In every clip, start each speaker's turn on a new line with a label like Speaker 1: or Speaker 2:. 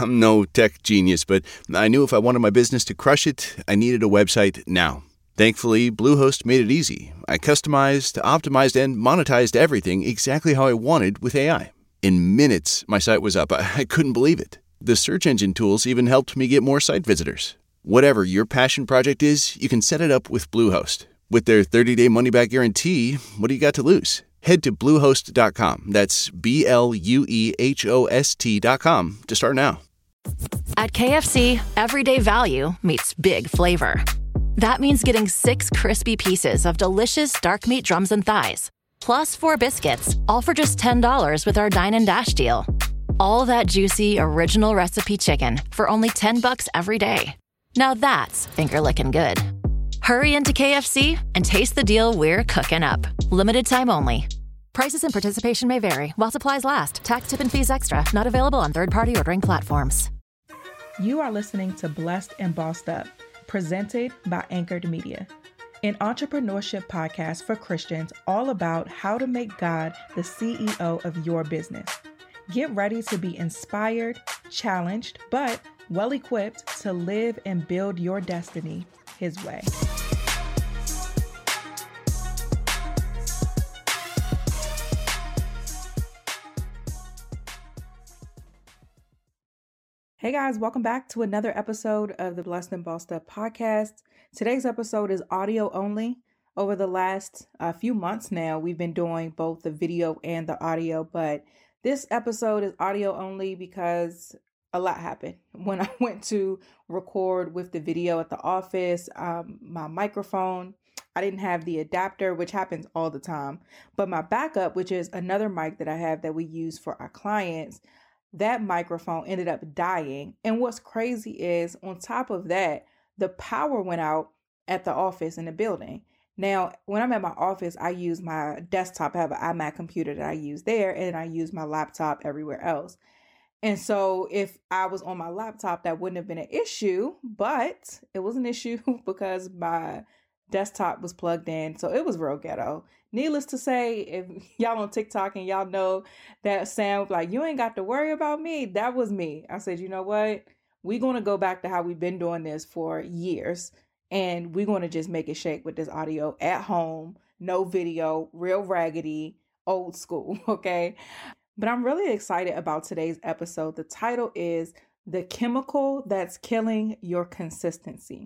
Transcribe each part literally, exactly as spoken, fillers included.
Speaker 1: I'm no tech genius, but I knew if I wanted my business to crush it, I needed a website now. Thankfully, Bluehost made it easy. I customized, optimized, and monetized everything exactly how I wanted with A I. In minutes, my site was up. I couldn't believe it. The search engine tools even helped me get more site visitors. Whatever your passion project is, you can set it up with Bluehost. With their thirty-day money-back guarantee, what do you got to lose? Head to bluehost dot com. That's B L U E H O S T dot com to start now.
Speaker 2: At K F C, everyday value meets big flavor. That means getting six crispy pieces of delicious dark meat drums and thighs, plus four biscuits, all for just ten dollars with our Dine and Dash deal. All that juicy, original recipe chicken for only ten bucks every day. Now that's finger-licking good. Hurry into K F C and taste the deal we're cooking up. Limited time only. Prices and participation may vary while supplies last. Tax, tip, and fees extra. Not available on third-party ordering platforms.
Speaker 3: You are listening to Blessed and Bossed Up, presented by Anchored Media, an entrepreneurship podcast for Christians all about how to make God the C E O of your business. Get ready to be inspired, challenged, but well-equipped to live and build your destiny His way. Hey guys, welcome back to another episode of the Blessed and Bossed Up podcast. Today's episode is audio only. Over the last uh, few months now, we've been doing both the video and the audio, but this episode is audio only because a lot happened. When I went to record with the video at the office, um, my microphone, I didn't have the adapter, which happens all the time, but my backup, which is another mic that I have that we use for our clients, that microphone ended up dying. And what's crazy is on top of that, the power went out at the office in the building. Now, when I'm at my office, I use my desktop. I have an iMac computer that I use there, and I use my laptop everywhere else. And so if I was on my laptop, that wouldn't have been an issue, but it was an issue because my desktop was plugged in. So it was real ghetto. Needless to say, if y'all on TikTok and y'all know that sound like, you ain't got to worry about me, that was me. I said, you know what? We're going to go back to how we've been doing this for years. And we're going to just make it shake with this audio at home, no video, real raggedy, old school, okay? But I'm really excited about today's episode. The title is The Chemical That's Killing Your Consistency.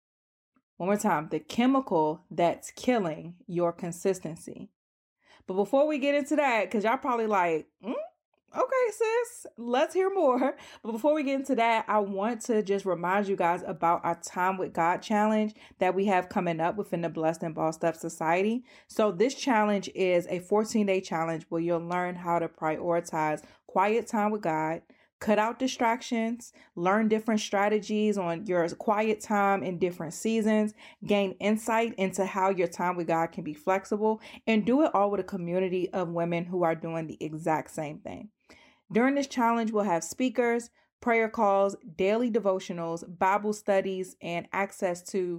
Speaker 3: One more time, the chemical that's killing your consistency. But before we get into that, because y'all probably like, mm, okay, sis, let's hear more. But before we get into that, I want to just remind you guys about our Time with God challenge that we have coming up within the Blessed and Bossed Up Society. So this challenge is a fourteen-day challenge where you'll learn how to prioritize quiet time with God, cut out distractions, learn different strategies on your quiet time in different seasons, gain insight into how your time with God can be flexible, and do it all with a community of women who are doing the exact same thing. During this challenge, we'll have speakers, prayer calls, daily devotionals, Bible studies, and access to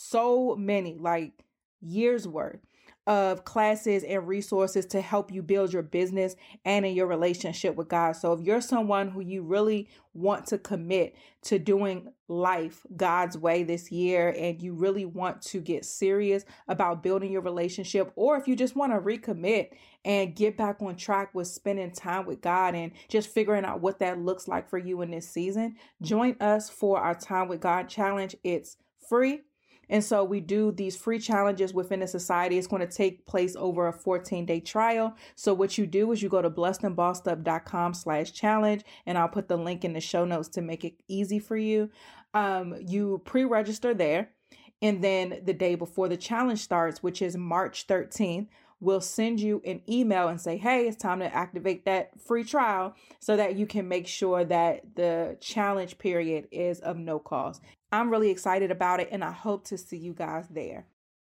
Speaker 3: so many, like years worth of classes and resources to help you build your business and in your relationship with God. So if you're someone who you really want to commit to doing life God's way this year, and you really want to get serious about building your relationship, or if you just want to recommit and get back on track with spending time with God and just figuring out what that looks like for you in this season, join us for our Time with God challenge. It's free. And so we do these free challenges within the society. It's going to take place over a fourteen-day trial. So what you do is you go to blessedandbossedup.com slash challenge, and I'll put the link in the show notes to make it easy for you. Um, you pre-register there. And then the day before the challenge starts, which is March thirteenth, we'll send you an email and say, hey, it's time to activate that free trial so that you can make sure that the challenge period is of no cost. I'm really excited about it, and I hope to see you guys there.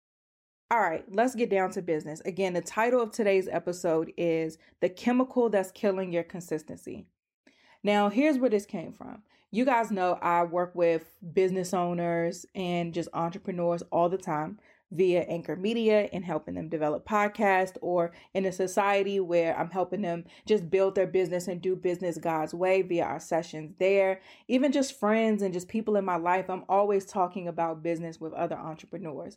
Speaker 3: All right, let's get down to business. Again, the title of today's episode is The Chemical That's Killing Your Consistency. Now, here's where this came from. You guys know I work with business owners and just entrepreneurs all the time. via Anchor Media and helping them develop podcasts, or in a society where I'm helping them just build their business and do business God's way via our sessions there. Even just friends and just people in my life, I'm always talking about business with other entrepreneurs.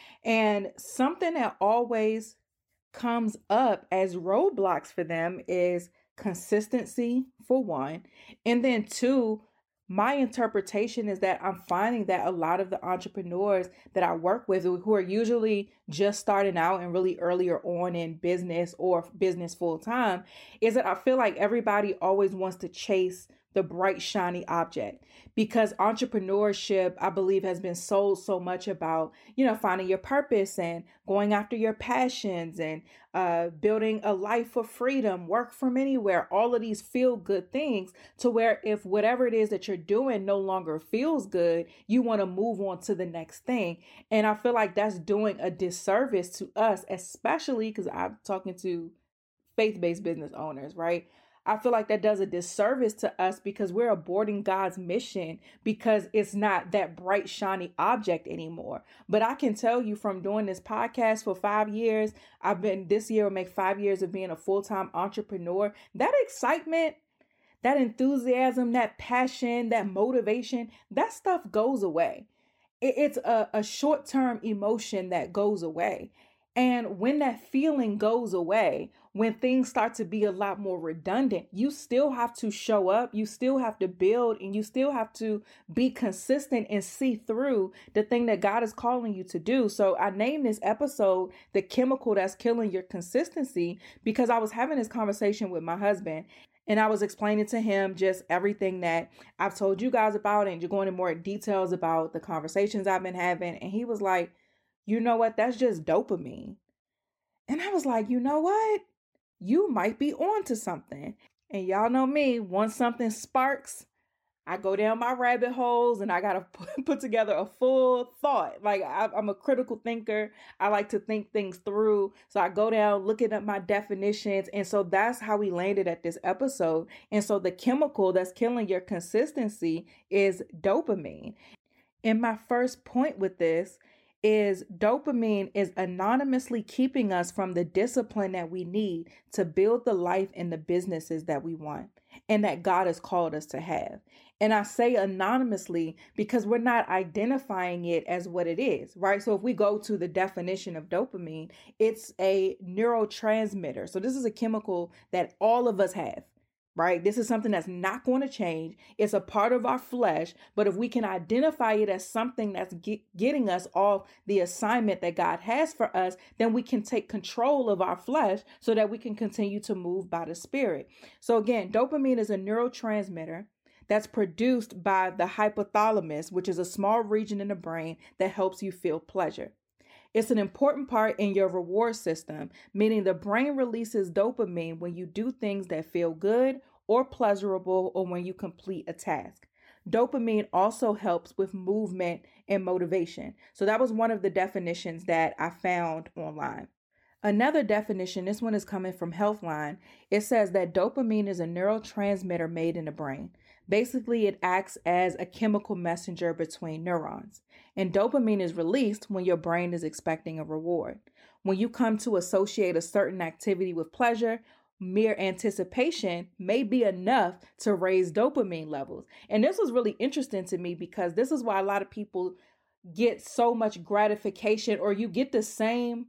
Speaker 3: And something that always comes up as roadblocks for them is consistency, for one. And then two, my interpretation is that I'm finding that a lot of the entrepreneurs that I work with, who are usually just starting out and really earlier on in business or business full time, is that I feel like everybody always wants to chase the bright, shiny object, because entrepreneurship, I believe, has been sold so much about, you know, finding your purpose and going after your passions and uh, building a life of freedom, work from anywhere, all of these feel good things, to where if whatever it is that you're doing no longer feels good, you want to move on to the next thing. And I feel like that's doing a disservice to us, especially because I'm talking to faith-based business owners, right? I feel like that does a disservice to us because we're aborting God's mission because it's not that bright, shiny object anymore. But I can tell you from doing this podcast for five years, I've been this year will make five years of being a full-time entrepreneur. That excitement, that enthusiasm, that passion, that motivation, that stuff goes away. It's a, a short-term emotion that goes away. And when that feeling goes away, when things start to be a lot more redundant, you still have to show up, you still have to build, and you still have to be consistent and see through the thing that God is calling you to do. So I named this episode The Chemical That's Killing Your Consistency, because I was having this conversation with my husband. And I was explaining to him just everything that I've told you guys about, and just going into more details about the conversations I've been having. And he was like, you know what? That's just dopamine. And I was like, you know what? You might be on to something. And y'all know me, once something sparks, I go down my rabbit holes and I got to put together a full thought. Like I, I'm a critical thinker. I like to think things through. So I go down looking at my definitions. And so that's how we landed at this episode. And so the chemical that's killing your consistency is dopamine. And my first point with this is dopamine is anonymously keeping us from the discipline that we need to build the life and the businesses that we want and that God has called us to have. And I say anonymously because we're not identifying it as what it is, right? So if we go to the definition of dopamine, it's a neurotransmitter. So this is a chemical that all of us have. Right? This is something that's not going to change. It's a part of our flesh. But if we can identify it as something that's get, getting us off the assignment that God has for us, then we can take control of our flesh so that we can continue to move by the Spirit. So again, dopamine is a neurotransmitter that's produced by the hypothalamus, which is a small region in the brain that helps you feel pleasure. It's an important part in your reward system, meaning the brain releases dopamine when you do things that feel good or pleasurable or when you complete a task. Dopamine also helps with movement and motivation. So that was one of the definitions that I found online. Another definition, this one is coming from Healthline. It says that dopamine is a neurotransmitter made in the brain. Basically, it acts as a chemical messenger between neurons. And dopamine is released when your brain is expecting a reward. When you come to associate a certain activity with pleasure, mere anticipation may be enough to raise dopamine levels. And this was really interesting to me because this is why a lot of people get so much gratification, or you get the same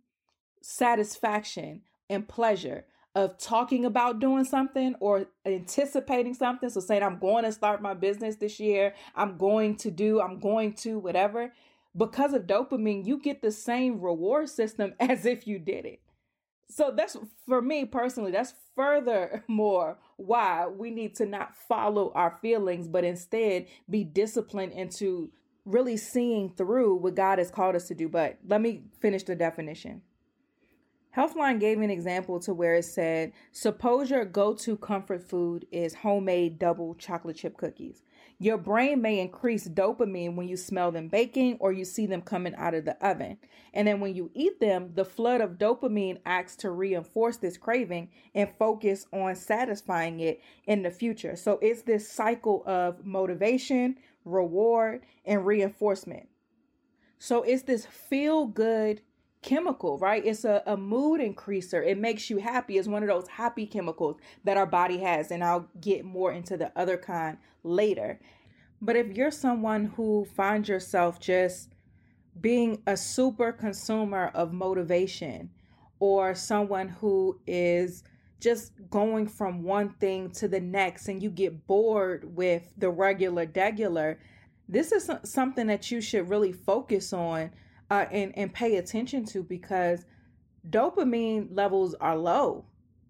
Speaker 3: satisfaction and pleasure of talking about doing something or anticipating something. So saying, I'm going to start my business this year. I'm going to do, I'm going to whatever. Because of dopamine, you get the same reward system as if you did it. So that's, for me personally, that's furthermore why we need to not follow our feelings, but instead be disciplined into really seeing through what God has called us to do. But let me finish the definition. Healthline gave me an example to where it said, suppose your go-to comfort food is homemade double chocolate chip cookies. Your brain may increase dopamine when you smell them baking or you see them coming out of the oven. And then when you eat them, the flood of dopamine acts to reinforce this craving and focus on satisfying it in the future. So it's this cycle of motivation, reward, and reinforcement. So it's this feel good chemical, right? It's a, a mood increaser. It makes you happy. It's one of those happy chemicals that our body has. And I'll get more into the other kind later. But if you're someone who finds yourself just being a super consumer of motivation, or someone who is just going from one thing to the next and you get bored with the regular degular, this is something that you should really focus on uh, and, and pay attention to, because dopamine levels are low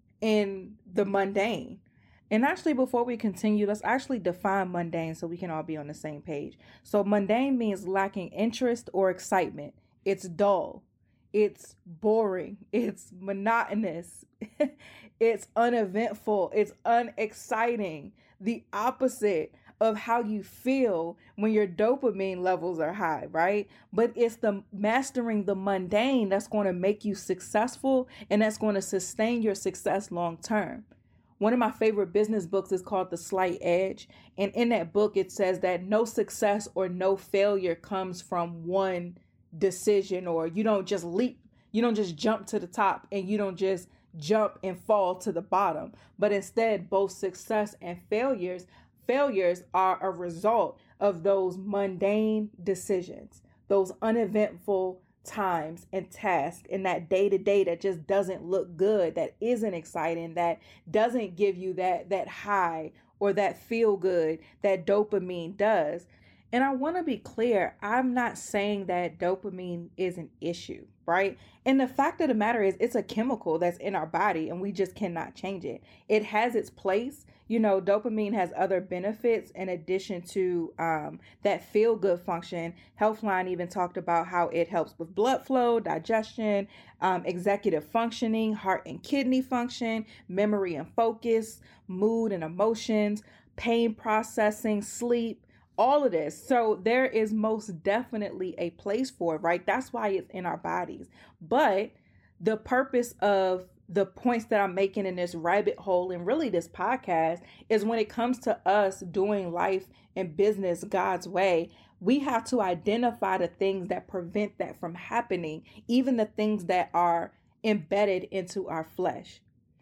Speaker 3: in the mundane. And actually, before we continue, let's actually define mundane so we can all be on the same page. So mundane means lacking interest or excitement. It's dull. It's boring. It's monotonous. It's uneventful. It's unexciting. The opposite of how you feel when your dopamine levels are high, right? But it's the mastering the mundane that's going to make you successful, and that's going to sustain your success long term. One of my favorite business books is called The Slight Edge. And in that book, it says that no success or no failure comes from one decision, or you don't just leap, you don't just jump to the top, and you don't just jump and fall to the bottom. But instead, both success and failures, failures are a result of those mundane decisions, those uneventful times and tasks in that day to day that just doesn't look good, that isn't exciting, that doesn't give you that that high or that feel good that dopamine does. And I want to be clear, I'm not saying that dopamine is an issue, right? And the fact of the matter is, it's a chemical that's in our body and we just cannot change it. It has its place. You know, dopamine has other benefits in addition to um, that feel-good function. Healthline even talked about how it helps with blood flow, digestion, um, executive functioning, heart and kidney function, memory and focus, mood and emotions, pain processing, sleep, all of this. So there is most definitely a place for it, right? That's why it's in our bodies. But the purpose of the points that I'm making in this rabbit hole and really this podcast is, when it comes to us doing life and business God's way, we have to identify the things that prevent that from happening, even the things that are embedded into our flesh.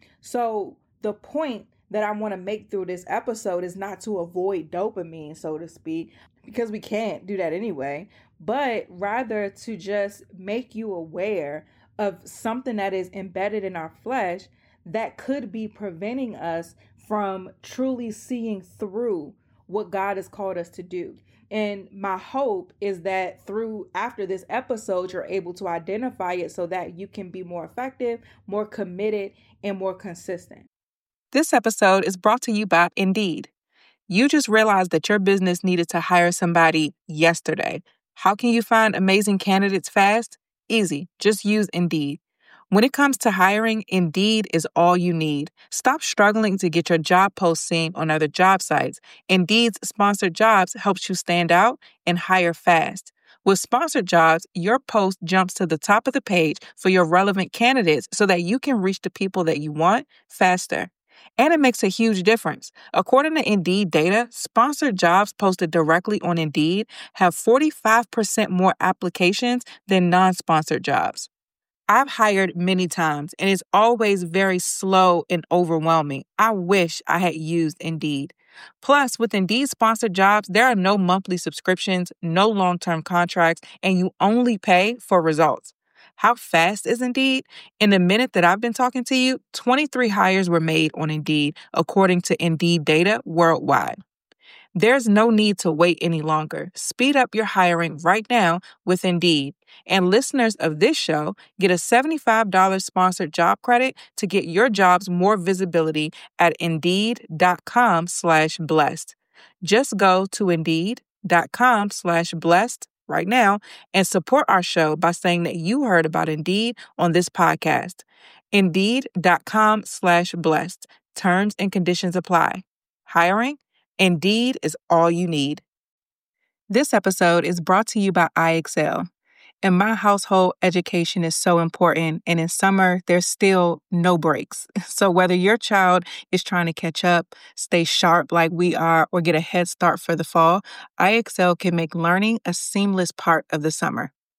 Speaker 3: So the point that I want to make through this episode is not to avoid dopamine, so to speak, because we can't do that anyway, but rather to just make you aware of something that is embedded in our flesh that could be preventing us from truly seeing through what God has called us to do. And my hope is that through after this episode, you're able to identify it so that you can be more effective, more committed, and more consistent.
Speaker 4: This episode is brought to you by Indeed. You just realized that your business needed to hire somebody yesterday. How can you find amazing candidates fast? Easy. Just use Indeed. When it comes to hiring, Indeed is all you need. Stop struggling to get your job post seen on other job sites. Indeed's sponsored jobs helps you stand out and hire fast. With sponsored jobs, your post jumps to the top of the page for your relevant candidates so that you can reach the people that you want faster. And it makes a huge difference. According to Indeed data, sponsored jobs posted directly on Indeed have forty-five percent more applications than non-sponsored jobs. I've hired many times, and it's always very slow and overwhelming. I wish I had used Indeed. Plus, with Indeed sponsored jobs, there are no monthly subscriptions, no long-term contracts, and you only pay for results. How fast is Indeed? In the minute that I've been talking to you, twenty-three hires were made on Indeed, according to Indeed data worldwide. There's no need to wait any longer. Speed up your hiring right now with Indeed. And listeners of this show get a seventy-five dollars sponsored job credit to get your jobs more visibility at Indeed.com slash blessed. Just go to Indeed.com slash blessed right now and support our show by saying that you heard about Indeed on this podcast. Indeed.com slash blessed. Terms and conditions apply. Hiring? Indeed is all you need. This episode is brought to you by I Excel. In my household, education is so important, and in summer, there's still no breaks. So whether your child is trying to catch up, stay sharp like we are, or get a head start for the fall, I Excel can make learning a seamless part of the summer.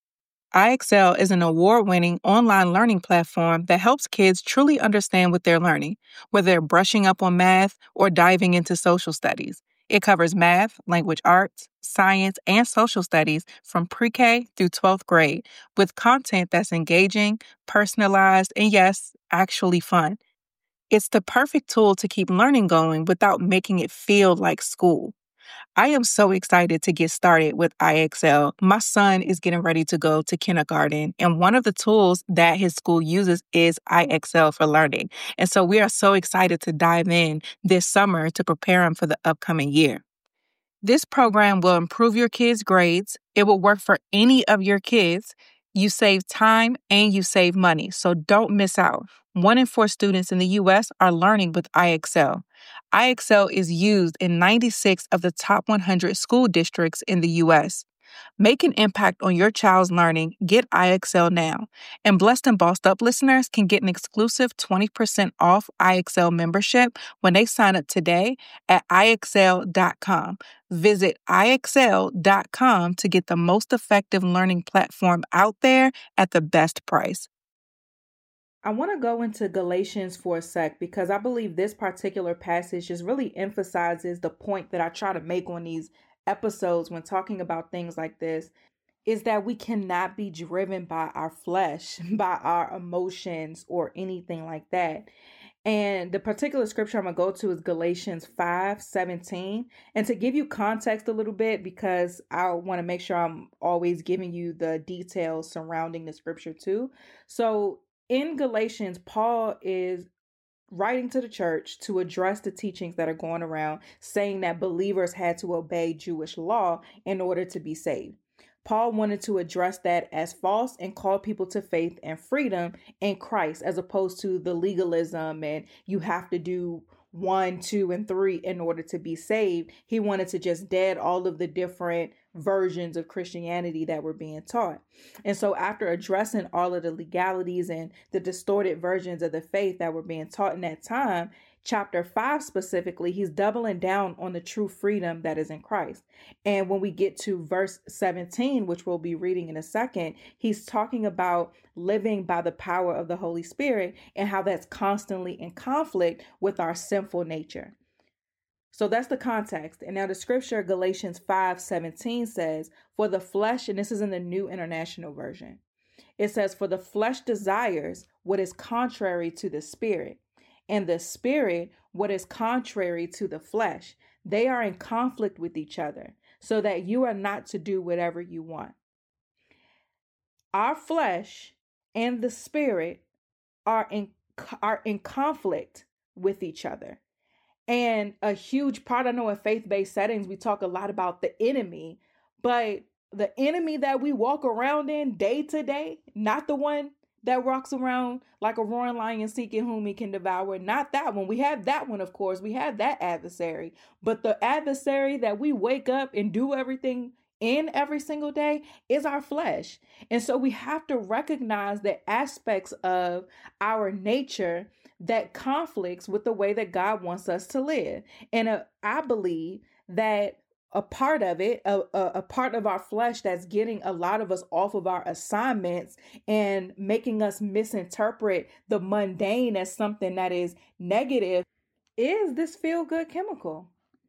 Speaker 4: iExcel is an award-winning online learning platform that helps kids truly understand what they're learning, whether they're brushing up on math or diving into social studies. It covers math, language arts, science, and social studies from pre-K through twelfth grade with content that's engaging, personalized, and yes, actually fun. It's the perfect tool to keep learning going without making it feel like school. I am so excited to get started with iExcel. My son is getting ready to go to kindergarten, and one of the tools that his school uses is iExcel for learning. And so we are so excited to dive in this summer to prepare him for the upcoming year. This program will improve your kids' grades. It will work for any of your kids. You save time and you save money, so don't miss out. One in four students in the U S are learning with iExcel. iExcel is used in ninety-six of the top one hundred school districts in the U S. Make an impact on your child's learning. Get iExcel now. And Blessed and Bossed Up listeners can get an exclusive twenty percent off iExcel membership when they sign up today at i x l dot com. Visit i x l dot com to get the most effective learning platform out there at the best price.
Speaker 3: I want to go into Galatians for a sec because I believe this particular passage just really emphasizes the point that I try to make on these episodes when talking about things like this, is that we cannot be driven by our flesh, by our emotions, or anything like that. And the particular scripture I'm going to go to is Galatians five seventeen. And to give you context a little bit, because I want to make sure I'm always giving you the details surrounding the scripture too. So in Galatians, Paul is writing to the church to address the teachings that are going around saying that believers had to obey Jewish law in order to be saved. Paul wanted to address that as false and call people to faith and freedom in Christ, as opposed to the legalism and you have to do one, two, and three in order to be saved. He wanted to just dead all of the different versions of Christianity that were being taught. And so after addressing all of the legalities and the distorted versions of the faith that were being taught in that time, chapter five specifically, he's doubling down on the true freedom that is in Christ. And when we get to verse seventeen, which we'll be reading in a second, he's talking about living by the power of the Holy Spirit and how that's constantly in conflict with our sinful nature. So that's the context. And now the scripture, Galatians five seventeen says, for the flesh, and this is in the New International Version, it says, for the flesh desires what is contrary to the spirit, and the spirit what is contrary to the flesh. They are in conflict with each other, so that you are not to do whatever you want. Our flesh and the spirit are in are in conflict with each other. And a huge part, I know in faith-based settings, we talk a lot about the enemy, but the enemy that we walk around in day to day, not the one that walks around like a roaring lion seeking whom he can devour, not that one. We have that one, of course. We have that adversary. But the adversary that we wake up and do everything in every single day is our flesh. And so we have to recognize the aspects of our nature that conflicts with the way that God wants us to live. And uh, I believe that a part of it, a, a, a part of our flesh that's getting a lot of us off of our assignments and making us misinterpret the mundane as something that is negative, is this feel-good chemical.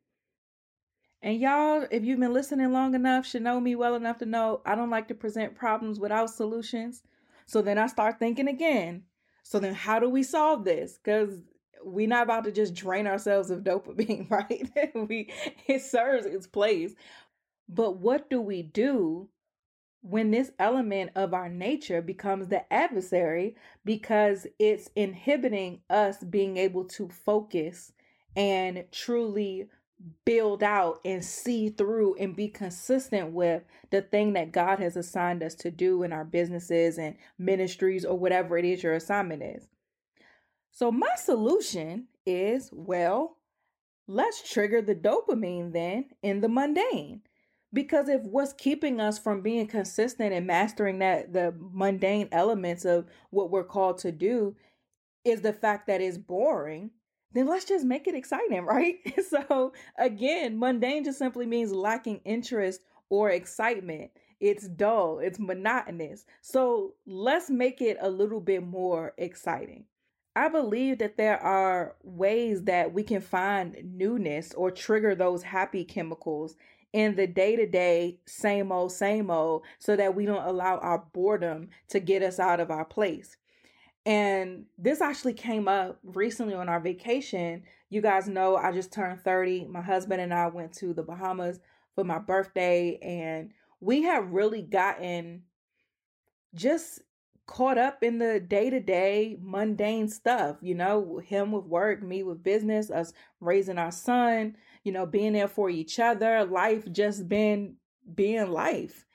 Speaker 3: And y'all, if you've been listening long enough, should know me well enough to know I don't like to present problems without solutions. So then I start thinking again. So then how do we solve this? Because we're not about to just drain ourselves of dopamine, right? we it serves its place. But what do we do when this element of our nature becomes the adversary, because it's inhibiting us being able to focus and truly build out and see through and be consistent with the thing that God has assigned us to do in our businesses and ministries or whatever it is your assignment is? So my solution is, well, let's trigger the dopamine then in the mundane. Because if what's keeping us from being consistent and mastering that the mundane elements of what we're called to do is the fact that it's boring, then let's just make it exciting, right? So again, mundane just simply means lacking interest or excitement. it's dull, it's monotonous. So let's make it a little bit more exciting. I believe that there are ways that we can find newness or trigger those happy chemicals in the day-to-day, same old, same old, so that we don't allow our boredom to get us out of our place. And this actually came up recently on our vacation. You guys know I just turned thirty. My husband and I went to the Bahamas for my birthday, and we have really gotten just caught up in the day-to-day mundane stuff, you know, him with work, me with business, us raising our son, you know, being there for each other, life just been being life.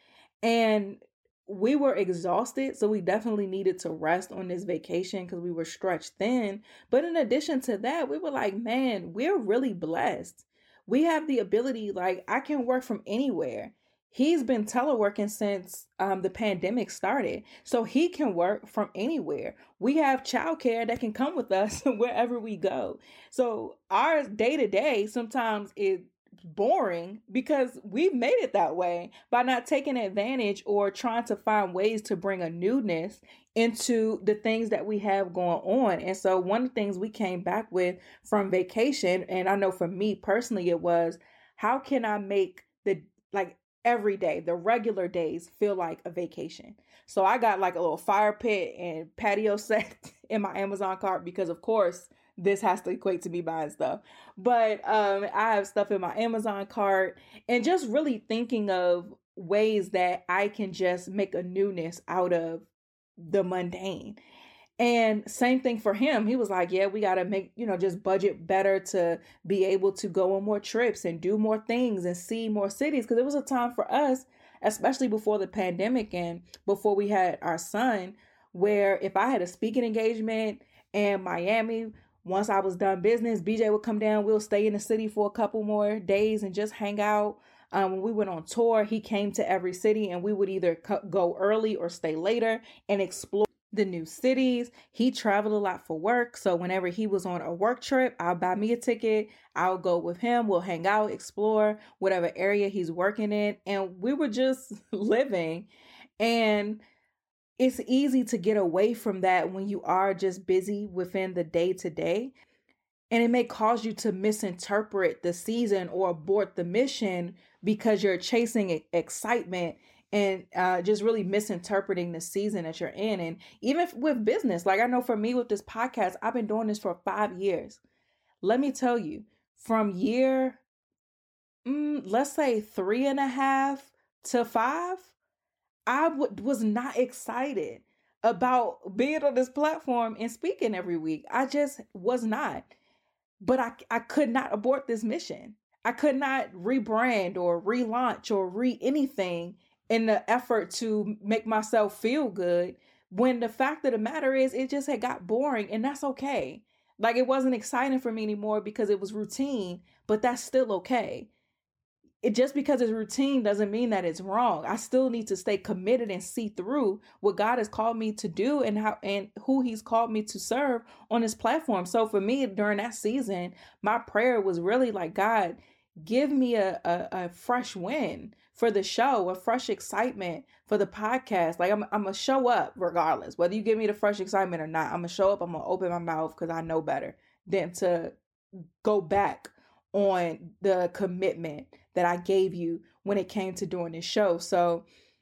Speaker 3: And we were exhausted, so we definitely needed to rest on this vacation because we were stretched thin. But in addition to that, we were like, man, we're really blessed. We have the ability, like, I can work from anywhere. He's been teleworking since um, the pandemic started, so he can work from anywhere. We have childcare that can come with us wherever we go. So our day-to-day sometimes is boring because we've made it that way by not taking advantage or trying to find ways to bring a newness into the things that we have going on. And so one of the things we came back with from vacation, and I know for me personally, it was, how can I make the, like, every day, the regular days feel like a vacation? So I got like a little fire pit and patio set in my Amazon cart because, of course, this has to equate to me buying stuff. But um, I have stuff in my Amazon cart, and just really thinking of ways that I can just make a newness out of the mundane. And same thing for him. He was like, yeah, we got to make, you know, just budget better to be able to go on more trips and do more things and see more cities. Because it was a time for us, especially before the pandemic and before we had our son, where if I had a speaking engagement in Miami, once I was done business, B J would come down. We'll stay in the city for a couple more days and just hang out. Um, when we went on tour, he came to every city, and we would either co- go early or stay later and explore the new cities. He traveled a lot for work. So whenever he was on a work trip, I'll buy me a ticket. I'll go with him. We'll hang out, explore whatever area he's working in. And we were just living. And it's easy to get away from that when you are just busy within the day to day. And it may cause you to misinterpret the season or abort the mission because you're chasing excitement and uh, just really misinterpreting the season that you're in. And even with business, like I know for me with this podcast, I've been doing this for five years. Let me tell you, from year, mm, let's say three and a half to five, I w- was not excited about being on this platform and speaking every week. I just was not. But I, I could not abort this mission. I could not rebrand or relaunch or re anything in the effort to make myself feel good, when the fact of the matter is it just had got boring, and that's okay. Like, it wasn't exciting for me anymore because it was routine, but that's still okay. It just because it's routine doesn't mean that it's wrong. I still need to stay committed and see through what God has called me to do and how and who he's called me to serve on this platform. So for me, during that season, my prayer was really like, God, give me a, a, a fresh wind for the show, a fresh excitement for the podcast. Like I'm, I'm going to show up regardless, whether you give me the fresh excitement or not. I'm going to show up. I'm going to open my mouth because I know better than to go back on the commitment that I gave you when it came to doing this show. So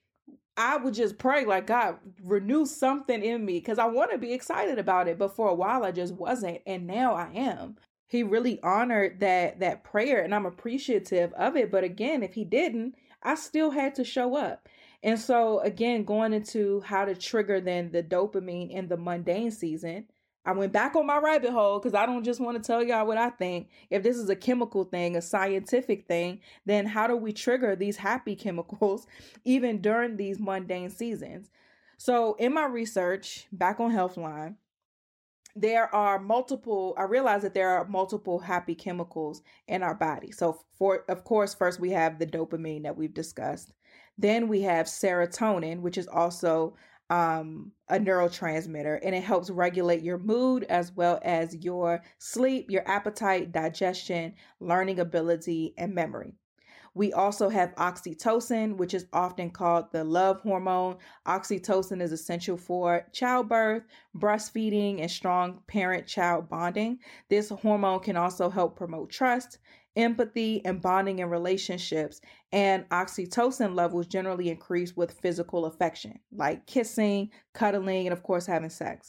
Speaker 3: I would just pray like, God, renew something in me because I want to be excited about it. But for a while I just wasn't. And now I am. He really honored that, that prayer, and I'm appreciative of it. But again, if he didn't, I still had to show up. And so again, going into how to trigger then the dopamine in the mundane season, I went back on my rabbit hole because I don't just want to tell y'all what I think. If this is a chemical thing, a scientific thing, then how do we trigger these happy chemicals even during these mundane seasons? So in my research back on Healthline, there are multiple, I realized that there are multiple happy chemicals in our body. So for, of course, first we have the dopamine that we've discussed. Then we have serotonin, which is also um, a neurotransmitter, and it helps regulate your mood as well as your sleep, your appetite, digestion, learning ability, and memory. We also have oxytocin, which is often called the love hormone. Oxytocin is essential for childbirth, breastfeeding, and strong parent-child bonding. This hormone can also help promote trust, empathy, and bonding in relationships. And oxytocin levels generally increase with physical affection, like kissing, cuddling, and of course, having sex.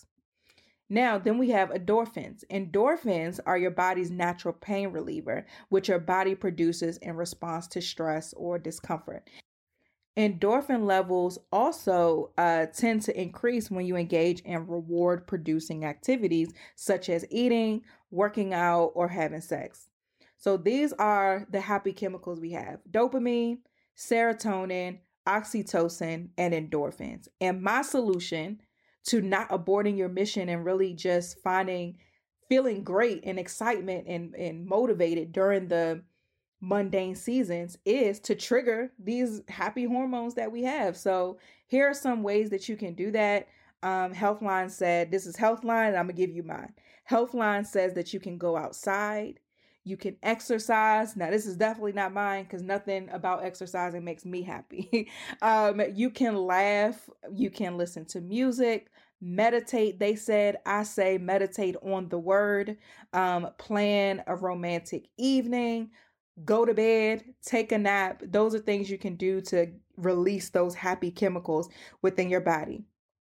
Speaker 3: Now, then we have endorphins. Endorphins are your body's natural pain reliever, which your body produces in response to stress or discomfort. Endorphin levels also uh, tend to increase when you engage in reward-producing activities such as eating, working out, or having sex. So these are the happy chemicals we have: dopamine, serotonin, oxytocin, and endorphins. And my solution to not aborting your mission and really just finding, feeling great and excitement and, and motivated during the mundane seasons is to trigger these happy hormones that we have. So here are some ways that you can do that. Um, Healthline said, this is Healthline, and I'm gonna give you mine. Healthline says that you can go outside, you can exercise. Now, this is definitely not mine because nothing about exercising makes me happy. um, you can laugh, you can listen to music, meditate. They said, I say meditate on the word, um, plan a romantic evening, go to bed, take a nap. Those are things you can do to release those happy chemicals within your body.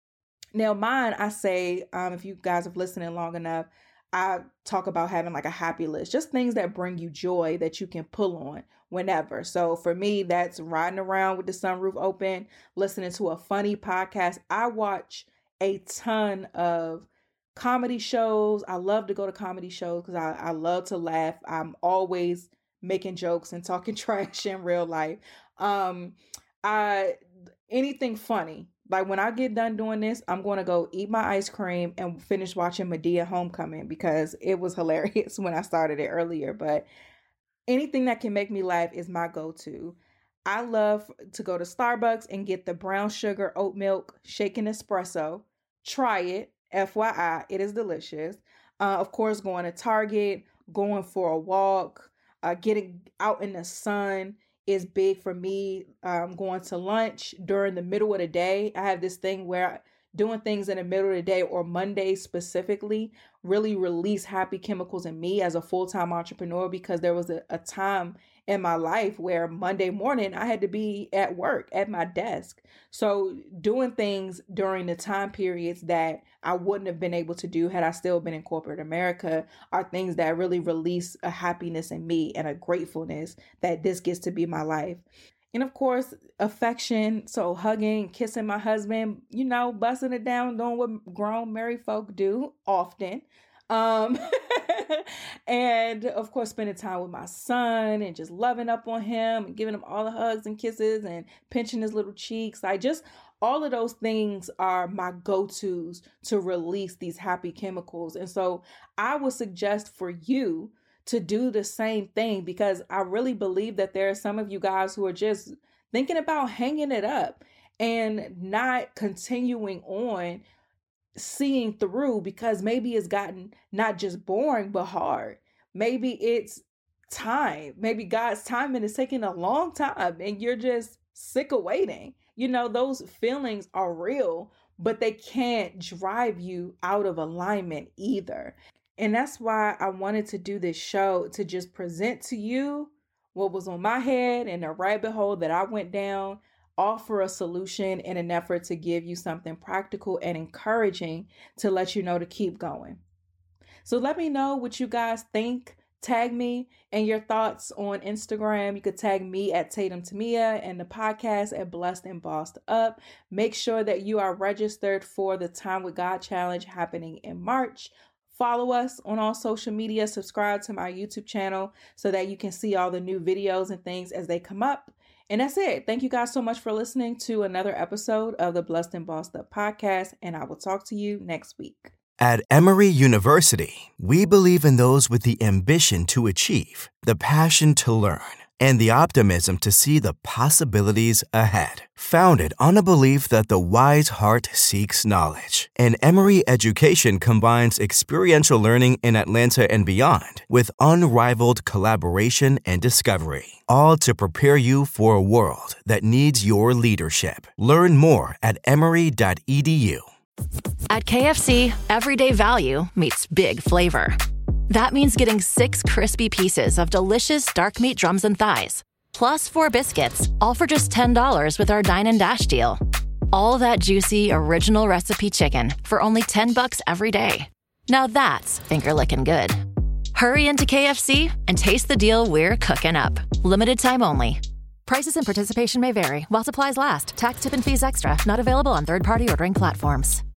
Speaker 3: Now, mine, I say, um, if you guys have listened long enough, I talk about having like a happy list, just things that bring you joy that you can pull on whenever. So for me, that's riding around with the sunroof open, listening to a funny podcast. I watch a ton of comedy shows. I love to go to comedy shows because I, I love to laugh. I'm always making jokes and talking trash in real life. Um, I anything funny. Like when I get done doing this, I'm going to go eat my ice cream and finish watching Madea Homecoming because it was hilarious when I started it earlier. But anything that can make me laugh is my go-to. I love to go to Starbucks and get the brown sugar oat milk shaken espresso. Try it. F Y I, it is delicious. Uh, of course, going to Target, going for a walk, uh, getting out in the sun is big for me. Um, going to lunch during the middle of the day. I have this thing where doing things in the middle of the day or Monday specifically really release happy chemicals in me as a full-time entrepreneur, because there was a, a time in my life where Monday morning I had to be at work at my desk. So doing things during the time periods that I wouldn't have been able to do had I still been in corporate America are things that really release a happiness in me and a gratefulness that this gets to be my life. And of course, affection. So hugging, kissing my husband, you know, busting it down, doing what grown married folk do often. Um, and of course, spending time with my son and just loving up on him and giving him all the hugs and kisses and pinching his little cheeks. I just, all of those things are my go-tos to release these happy chemicals. And so I would suggest for you to do the same thing, because I really believe that there are some of you guys who are just thinking about hanging it up and not continuing on seeing through, because maybe it's gotten not just boring, but hard. Maybe it's time. Maybe God's timing is taking a long time and you're just sick of waiting. You know, those feelings are real, but they can't drive you out of alignment either. And that's why I wanted to do this show, to just present to you what was on my head and the rabbit hole that I went down, offer a solution in an effort to give you something practical and encouraging to let you know to keep going. So let me know what you guys think. Tag me and your thoughts on Instagram. You could tag me at Tatum Tamia and the podcast at Blessed and Bossed Up. Make sure that you are registered for the Time with God Challenge happening in March. Follow us on all social media. Subscribe to my YouTube channel so that you can see all the new videos and things as they come up. And that's it. Thank you guys so much for listening to another episode of the Blessed and Bossed Up podcast. And I will talk to you next week.
Speaker 5: At Emory University, we believe in those with the ambition to achieve, the passion to learn, and the optimism to see the possibilities ahead. Founded on a belief that the wise heart seeks knowledge, and Emory Education combines experiential learning in Atlanta and beyond with unrivaled collaboration and discovery, all to prepare you for a world that needs your leadership. Learn more at emory dot e d u.
Speaker 2: At K F C, everyday value meets big flavor. That means getting six crispy pieces of delicious dark meat drums and thighs, plus four biscuits, all for just ten dollars with our Dine and Dash deal. All that juicy, original recipe chicken for only ten bucks every day. Now that's finger-licking good. Hurry into K F C and taste the deal we're cooking up. Limited time only. Prices and participation may vary while supplies last. Tax, tip, and fees extra. Not available on third-party ordering platforms.